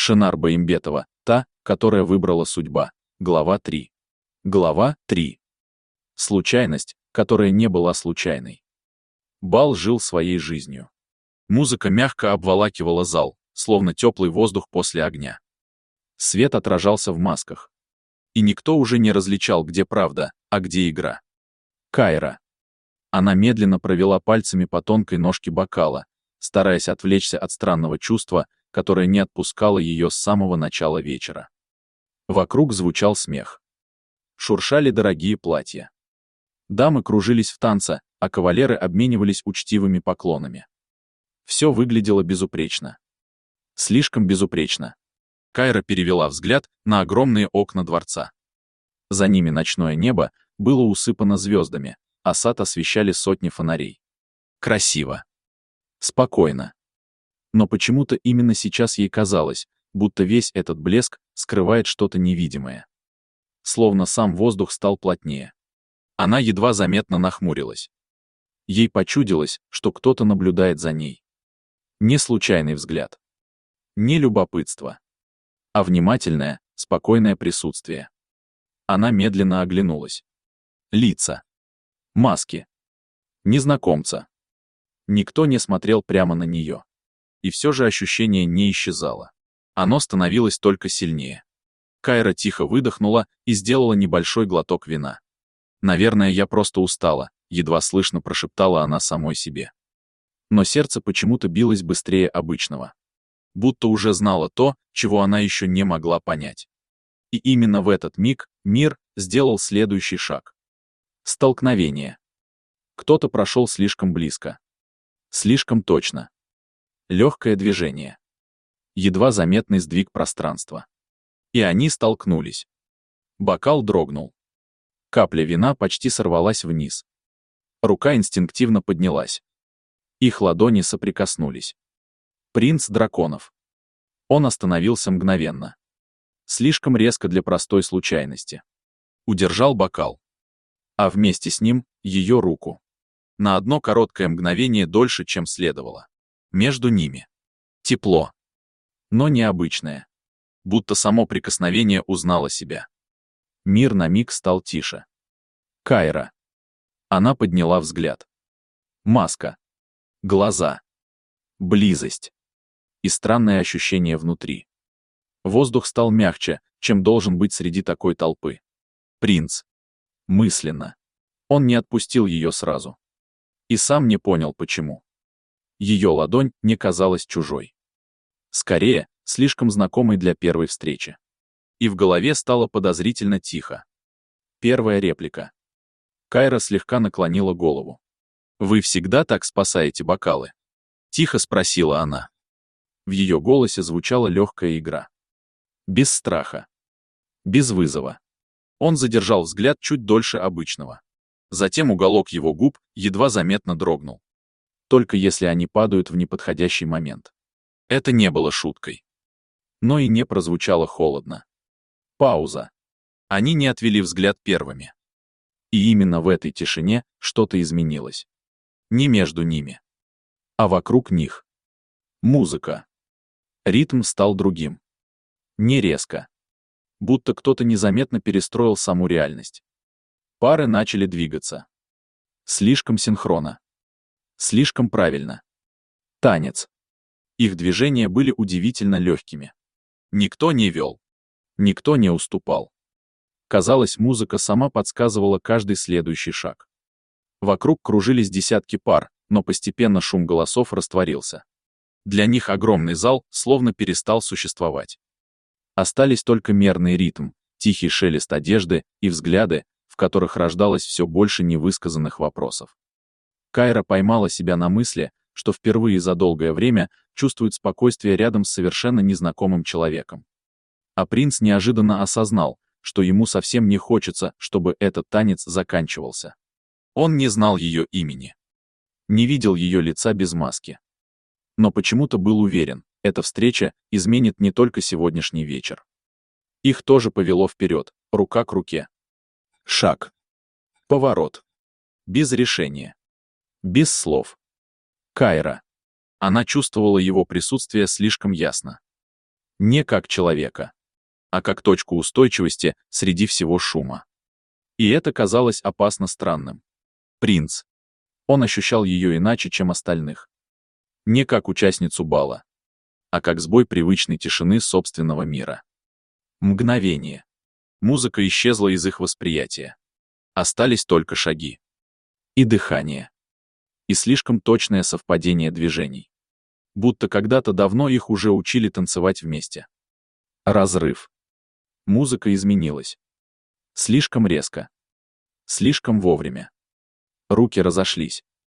Шенар Баимбетова, та, которая выбрала судьба. Глава 3. Глава 3. Случайность, которая не была случайной. Бал жил своей жизнью. Музыка мягко обволакивала зал, словно теплый воздух после огня. Свет отражался в масках. И никто уже не различал, где правда, а где игра. Кайра. Она медленно провела пальцами по тонкой ножке бокала, стараясь отвлечься от странного чувства, которое не отпускало ее с самого начала вечера. Вокруг звучал смех. Шуршали дорогие платья. Дамы кружились в танце, а кавалеры обменивались учтивыми поклонами. Все выглядело безупречно. Слишком безупречно. Кайра перевела взгляд на огромные окна дворца. За ними ночное небо было усыпано звездами, а сад освещали сотни фонарей. Красиво. Спокойно. Но почему-то именно сейчас ей казалось, будто весь этот блеск скрывает что-то невидимое. Словно сам воздух стал плотнее. Она едва заметно нахмурилась. Ей почудилось, что кто-то наблюдает за ней. Не случайный взгляд. Не любопытство. А внимательное, спокойное присутствие. Она медленно оглянулась. Лица. Маски. Незнакомца. Никто не смотрел прямо на нее. И все же ощущение не исчезало. Оно становилось только сильнее. Кайра тихо выдохнула и сделала небольшой глоток вина. «Наверное, я просто устала», — едва слышно прошептала она самой себе. Но сердце почему-то билось быстрее обычного. Будто уже знала то, чего она еще не могла понять. И именно в этот миг мир сделал следующий шаг. Столкновение. Кто-то прошел слишком близко. Слишком точно. Легкое движение. Едва заметный сдвиг пространства. И они столкнулись. Бокал дрогнул. Капля вина почти сорвалась вниз. Рука инстинктивно поднялась. Их ладони соприкоснулись. Принц драконов. Он остановился мгновенно. Слишком резко для простой случайности. Удержал бокал. А вместе с ним ее руку. На одно короткое мгновение дольше, чем следовало. Между ними. Тепло. Но необычное. Будто само прикосновение узнало себя. Мир на миг стал тише. Кайра. Она подняла взгляд. Маска. Глаза. Близость. И странное ощущение внутри. Воздух стал мягче, чем должен быть среди такой толпы. Принц. Мысленно. Он не отпустил ее сразу. И сам не понял, почему. Ее ладонь не казалась чужой. Скорее, слишком знакомой для первой встречи. И в голове стало подозрительно тихо. Первая реплика. Кайра слегка наклонила голову. «Вы всегда так спасаете бокалы?» Тихо спросила она. В ее голосе звучала легкая игра. Без страха. Без вызова. Он задержал взгляд чуть дольше обычного. Затем уголок его губ едва заметно дрогнул. Только если они падают в неподходящий момент. Это не было шуткой. Но и не прозвучало холодно. Пауза. Они не отвели взгляд первыми. И именно в этой тишине что-то изменилось. Не между ними, а вокруг них. Музыка. Ритм стал другим. Не резко. Будто кто-то незаметно перестроил саму реальность. Пары начали двигаться. Слишком синхронно. Слишком правильно. Танец. Их движения были удивительно легкими. Никто не вел. Никто не уступал. Казалось, музыка сама подсказывала каждый следующий шаг. Вокруг кружились десятки пар, но постепенно шум голосов растворился. Для них огромный зал словно перестал существовать. Остались только мерный ритм, тихий шелест одежды и взгляды, в которых рождалось все больше невысказанных вопросов. Кайра поймала себя на мысли, что впервые за долгое время чувствует спокойствие рядом с совершенно незнакомым человеком. А принц неожиданно осознал, что ему совсем не хочется, чтобы этот танец заканчивался. Он не знал ее имени. Не видел ее лица без маски. Но почему-то был уверен, эта встреча изменит не только сегодняшний вечер. Их тоже повело вперед, рука к руке. Шаг. Поворот. Без решения. Без слов. Кайра. Она чувствовала его присутствие слишком ясно. Не как человека, а как точку устойчивости среди всего шума. И это казалось опасно странным. Принц. Он ощущал ее иначе, чем остальных. Не как участницу бала, а как сбой привычной тишины собственного мира. Мгновение. Музыка исчезла из их восприятия. Остались только шаги. И дыхание. И слишком точное совпадение движений. Будто когда-то давно их уже учили танцевать вместе. Разрыв. Музыка изменилась. Слишком резко. Слишком вовремя. Руки разошлись.